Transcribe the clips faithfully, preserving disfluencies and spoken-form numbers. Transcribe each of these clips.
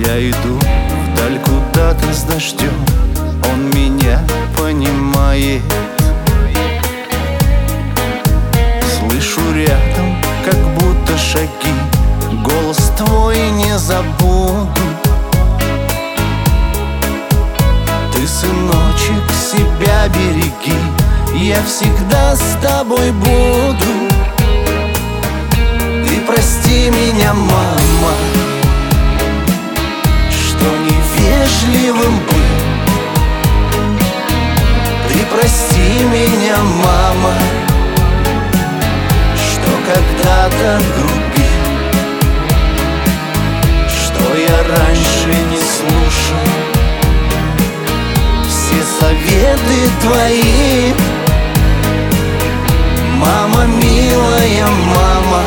Я иду вдаль куда-то с дождем, он меня понимает. Слышу рядом, как будто шаги, голос твой не забуду. Ты, сыночек, себя береги, я всегда с тобой буду. Ты прости меня, мама, что невежливым был. Ты прости меня, мама, что когда-то грубил, что я раньше не слушал все советы твои. Мама, милая мама,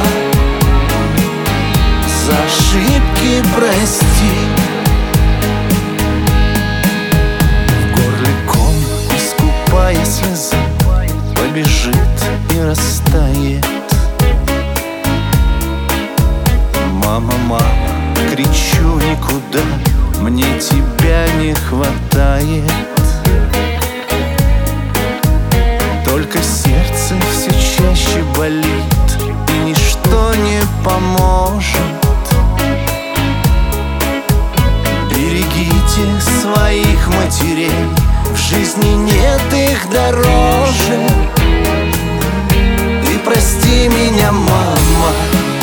за ошибки прости. В горле ком, искупая слезы, побежит и растает. Мама, мама, кричу никуда, мне тебя не хватает. Только сердце все чаще болит, и ничто не поможет. Берегите своих матерей, в жизни нет их дороже. Ты прости меня, мама,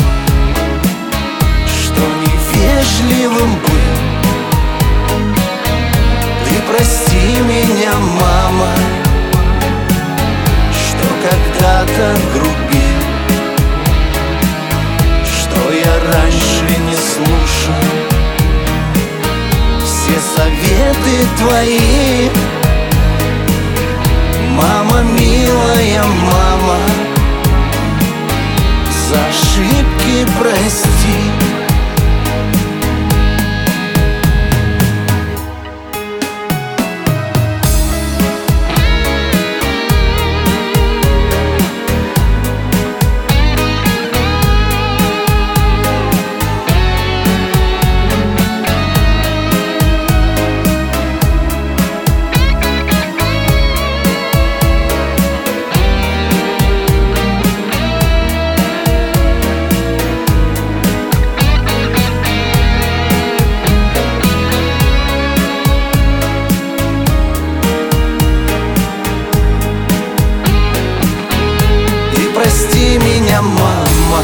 что невежливым был. Ты прости меня, мама, когда-то грубил, что я раньше не слушал все советы твои. Мама, милая мама, за ошибки прости. Прости меня, мама,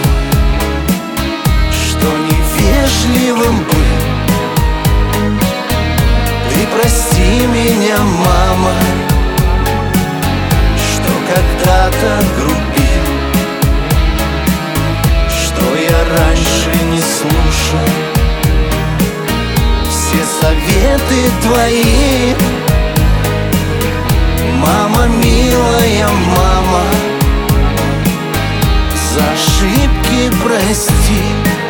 что невежливым был. Ты прости меня, мама, что когда-то грубил, что я раньше не слушал все советы твои. Мама, милая мама, за ошибки прости.